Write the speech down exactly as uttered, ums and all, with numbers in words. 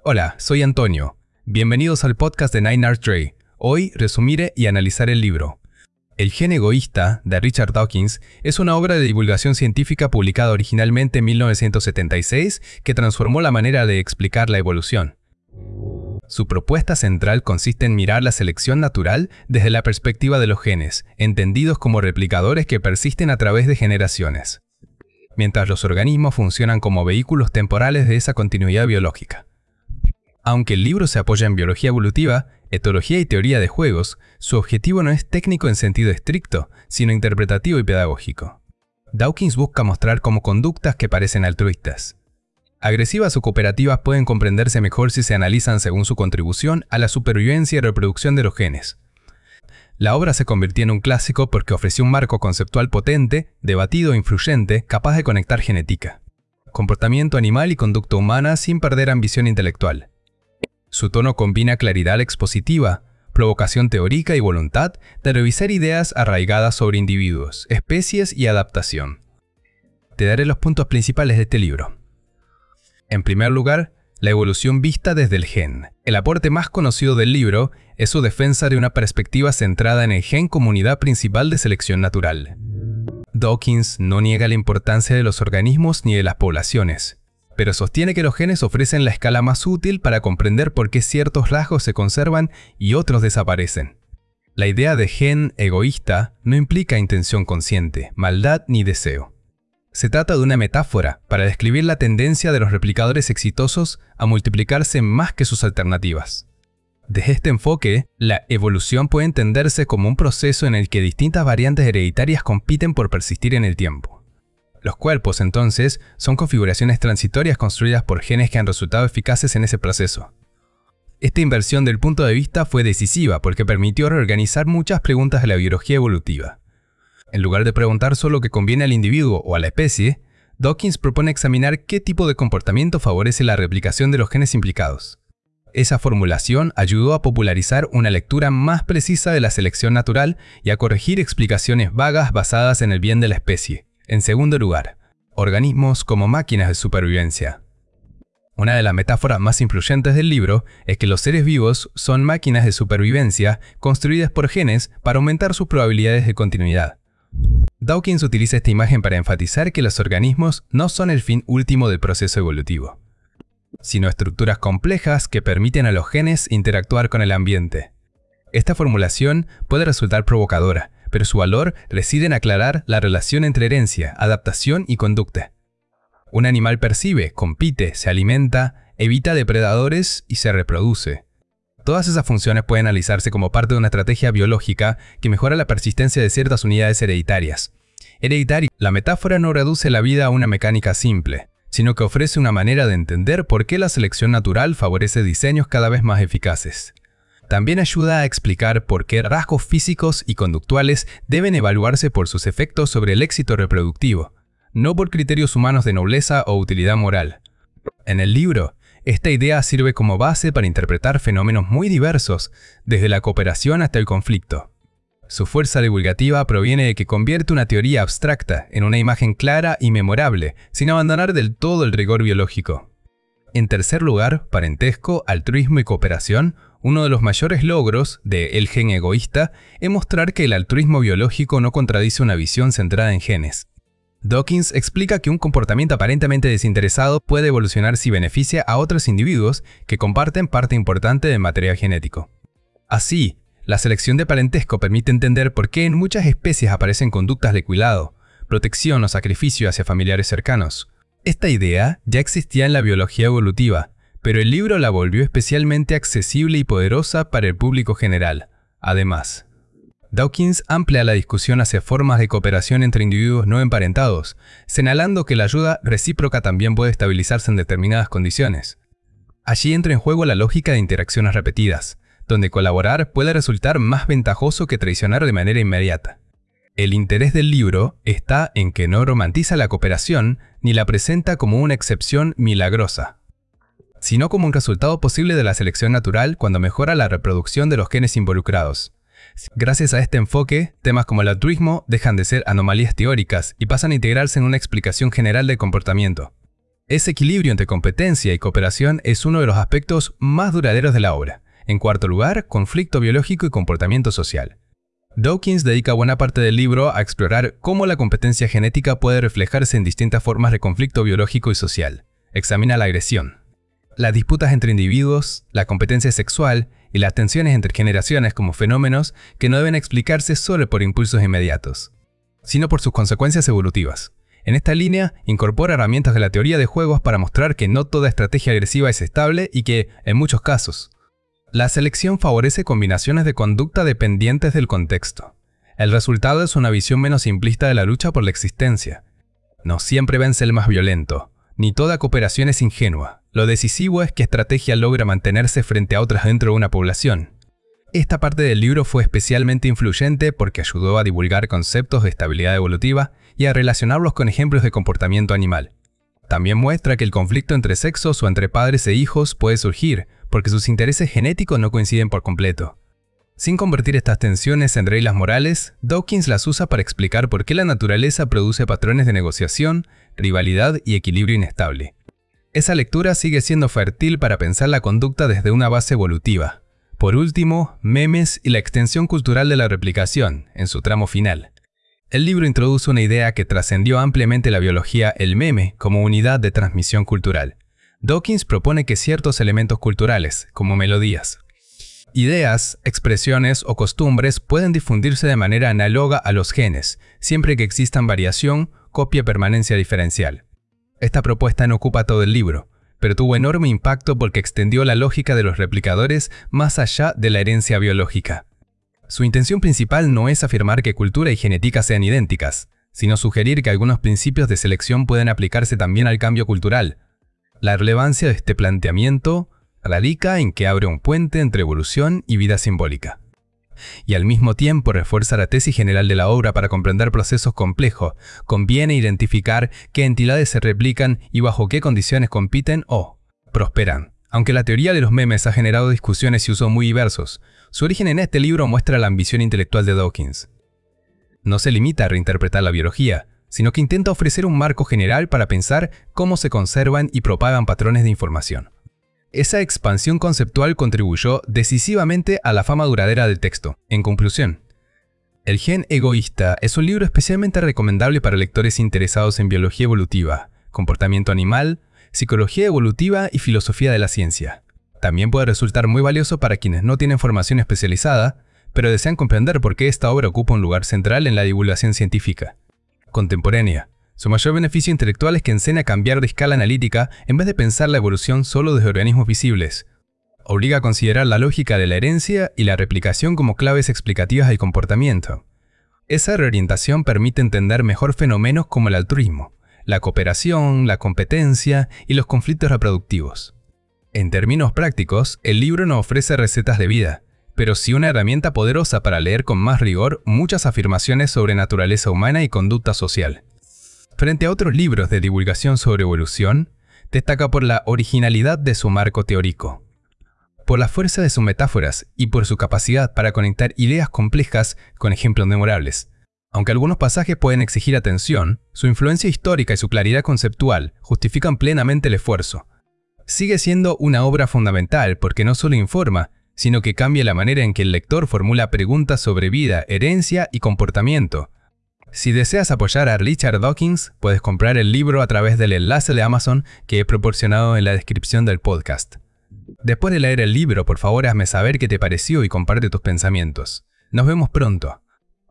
Hola, soy Antonio. Bienvenidos al podcast de Nine Art Ray. Hoy resumiré y analizaré el libro. El gen egoísta, de Richard Dawkins, es una obra de divulgación científica publicada originalmente en mil novecientos setenta y seis que transformó la manera de explicar la evolución. Su propuesta central consiste en mirar la selección natural desde la perspectiva de los genes, entendidos como replicadores que persisten a través de generaciones, mientras los organismos funcionan como vehículos temporales de esa continuidad biológica. Aunque el libro se apoya en biología evolutiva, etología y teoría de juegos, su objetivo no es técnico en sentido estricto, sino interpretativo y pedagógico. Dawkins busca mostrar cómo conductas que parecen altruistas, agresivas o cooperativas pueden comprenderse mejor si se analizan según su contribución a la supervivencia y reproducción de los genes. La obra se convirtió en un clásico porque ofreció un marco conceptual potente, debatido e influyente, capaz de conectar genética, comportamiento animal y conducta humana sin perder ambición intelectual. Su tono combina claridad expositiva, provocación teórica y voluntad de revisar ideas arraigadas sobre individuos, especies y adaptación. Te daré los puntos principales de este libro. En primer lugar, la evolución vista desde el gen. El aporte más conocido del libro es su defensa de una perspectiva centrada en el gen como unidad principal de selección natural. Dawkins no niega la importancia de los organismos ni de las poblaciones, pero sostiene que los genes ofrecen la escala más útil para comprender por qué ciertos rasgos se conservan y otros desaparecen. La idea de gen egoísta no implica intención consciente, maldad ni deseo. Se trata de una metáfora para describir la tendencia de los replicadores exitosos a multiplicarse más que sus alternativas. Desde este enfoque, la evolución puede entenderse como un proceso en el que distintas variantes hereditarias compiten por persistir en el tiempo. Los cuerpos, entonces, son configuraciones transitorias construidas por genes que han resultado eficaces en ese proceso. Esta inversión del punto de vista fue decisiva porque permitió reorganizar muchas preguntas de la biología evolutiva. En lugar de preguntar solo qué conviene al individuo o a la especie, Dawkins propone examinar qué tipo de comportamiento favorece la replicación de los genes implicados. Esa formulación ayudó a popularizar una lectura más precisa de la selección natural y a corregir explicaciones vagas basadas en el bien de la especie. En segundo lugar, organismos como máquinas de supervivencia. Una de las metáforas más influyentes del libro es que los seres vivos son máquinas de supervivencia construidas por genes para aumentar sus probabilidades de continuidad. Dawkins utiliza esta imagen para enfatizar que los organismos no son el fin último del proceso evolutivo, sino estructuras complejas que permiten a los genes interactuar con el ambiente. Esta formulación puede resultar provocadora, pero su valor reside en aclarar la relación entre herencia, adaptación y conducta. Un animal percibe, compite, se alimenta, evita depredadores y se reproduce. Todas esas funciones pueden analizarse como parte de una estrategia biológica que mejora la persistencia de ciertas unidades hereditarias. Hereditario, la metáfora no reduce la vida a una mecánica simple, sino que ofrece una manera de entender por qué la selección natural favorece diseños cada vez más eficaces. También ayuda a explicar por qué rasgos físicos y conductuales deben evaluarse por sus efectos sobre el éxito reproductivo, no por criterios humanos de nobleza o utilidad moral. En el libro, esta idea sirve como base para interpretar fenómenos muy diversos, desde la cooperación hasta el conflicto. Su fuerza divulgativa proviene de que convierte una teoría abstracta en una imagen clara y memorable, sin abandonar del todo el rigor biológico. En tercer lugar, parentesco, altruismo y cooperación. Uno de los mayores logros de El gen egoísta es mostrar que el altruismo biológico no contradice una visión centrada en genes. Dawkins explica que un comportamiento aparentemente desinteresado puede evolucionar si beneficia a otros individuos que comparten parte importante del material genético. Así, la selección de parentesco permite entender por qué en muchas especies aparecen conductas de cuidado, protección o sacrificio hacia familiares cercanos. Esta idea ya existía en la biología evolutiva, pero el libro la volvió especialmente accesible y poderosa para el público general. Además, Dawkins amplía la discusión hacia formas de cooperación entre individuos no emparentados, señalando que la ayuda recíproca también puede estabilizarse en determinadas condiciones. Allí entra en juego la lógica de interacciones repetidas, donde colaborar puede resultar más ventajoso que traicionar de manera inmediata. El interés del libro está en que no romantiza la cooperación ni la presenta como una excepción milagrosa, sino como un resultado posible de la selección natural cuando mejora la reproducción de los genes involucrados. Gracias a este enfoque, temas como el altruismo dejan de ser anomalías teóricas y pasan a integrarse en una explicación general del comportamiento. Ese equilibrio entre competencia y cooperación es uno de los aspectos más duraderos de la obra. En cuarto lugar, conflicto biológico y comportamiento social. Dawkins dedica buena parte del libro a explorar cómo la competencia genética puede reflejarse en distintas formas de conflicto biológico y social. Examina la agresión, las disputas entre individuos, la competencia sexual y las tensiones entre generaciones como fenómenos que no deben explicarse solo por impulsos inmediatos, sino por sus consecuencias evolutivas. En esta línea, incorpora herramientas de la teoría de juegos para mostrar que no toda estrategia agresiva es estable y que, en muchos casos, la selección favorece combinaciones de conducta dependientes del contexto. El resultado es una visión menos simplista de la lucha por la existencia. No siempre vence el más violento, ni toda cooperación es ingenua. Lo decisivo es qué estrategia logra mantenerse frente a otras dentro de una población. Esta parte del libro fue especialmente influyente porque ayudó a divulgar conceptos de estabilidad evolutiva y a relacionarlos con ejemplos de comportamiento animal. También muestra que el conflicto entre sexos o entre padres e hijos puede surgir porque sus intereses genéticos no coinciden por completo. Sin convertir estas tensiones en reglas morales, Dawkins las usa para explicar por qué la naturaleza produce patrones de negociación, rivalidad y equilibrio inestable. Esa lectura sigue siendo fértil para pensar la conducta desde una base evolutiva. Por último, memes y la extensión cultural de la replicación, en su tramo final. El libro introduce una idea que trascendió ampliamente la biología, el meme, como unidad de transmisión cultural. Dawkins propone que ciertos elementos culturales, como melodías, ideas, expresiones o costumbres pueden difundirse de manera análoga a los genes, siempre que existan variación, copia, permanencia diferencial. Esta propuesta no ocupa todo el libro, pero tuvo enorme impacto porque extendió la lógica de los replicadores más allá de la herencia biológica. Su intención principal no es afirmar que cultura y genética sean idénticas, sino sugerir que algunos principios de selección pueden aplicarse también al cambio cultural. La relevancia de este planteamiento radica en que abre un puente entre evolución y vida simbólica. Y al mismo tiempo refuerza la tesis general de la obra para comprender procesos complejos. Conviene identificar qué entidades se replican y bajo qué condiciones compiten o prosperan. Aunque la teoría de los memes ha generado discusiones y usos muy diversos, su origen en este libro muestra la ambición intelectual de Dawkins. No se limita a reinterpretar la biología, sino que intenta ofrecer un marco general para pensar cómo se conservan y propagan patrones de información. Esa expansión conceptual contribuyó decisivamente a la fama duradera del texto. En conclusión, El gen egoísta es un libro especialmente recomendable para lectores interesados en biología evolutiva, comportamiento animal, psicología evolutiva y filosofía de la ciencia. También puede resultar muy valioso para quienes no tienen formación especializada, pero desean comprender por qué esta obra ocupa un lugar central en la divulgación científica contemporánea. Su mayor beneficio intelectual es que enseña a cambiar de escala analítica en vez de pensar la evolución solo desde organismos visibles. Obliga a considerar la lógica de la herencia y la replicación como claves explicativas del comportamiento. Esa reorientación permite entender mejor fenómenos como el altruismo, la cooperación, la competencia y los conflictos reproductivos. En términos prácticos, el libro no ofrece recetas de vida, pero sí una herramienta poderosa para leer con más rigor muchas afirmaciones sobre naturaleza humana y conducta social. Frente a otros libros de divulgación sobre evolución, destaca por la originalidad de su marco teórico, por la fuerza de sus metáforas y por su capacidad para conectar ideas complejas con ejemplos memorables. Aunque algunos pasajes pueden exigir atención, su influencia histórica y su claridad conceptual justifican plenamente el esfuerzo. Sigue siendo una obra fundamental porque no solo informa, sino que cambia la manera en que el lector formula preguntas sobre vida, herencia y comportamiento. Si deseas apoyar a Richard Dawkins, puedes comprar el libro a través del enlace de Amazon que he proporcionado en la descripción del podcast. Después de leer el libro, por favor hazme saber qué te pareció y comparte tus pensamientos. Nos vemos pronto.